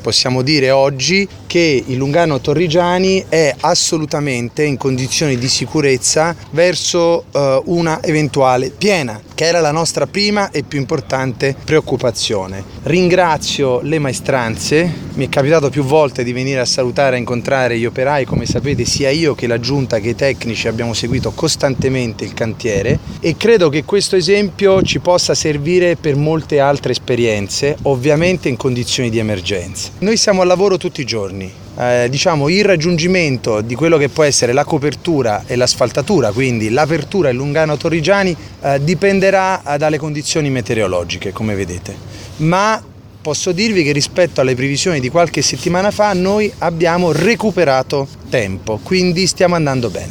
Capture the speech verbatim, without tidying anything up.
possiamo dire oggi che il Lungano Torrigiani è assolutamente in condizioni di sicurezza verso uh, una eventuale piena, che era la nostra prima e più importante preoccupazione. Ringrazio le maestranze, mi è capitato più volte di venire a salutare e incontrare gli operai, come sapete sia io che la giunta che i tecnici abbiamo seguito costantemente il cantiere e credo che questo esempio ci possa servire per molte altre esperienze, ovviamente in condizioni di emergenza. Noi siamo al lavoro tutti i giorni. Eh, diciamo il raggiungimento di quello che può essere la copertura e l'asfaltatura, quindi l'apertura del Lungano Torrigiani, eh, dipenderà dalle condizioni meteorologiche, come vedete, ma posso dirvi che rispetto alle previsioni di qualche settimana fa noi abbiamo recuperato tempo, quindi stiamo andando bene.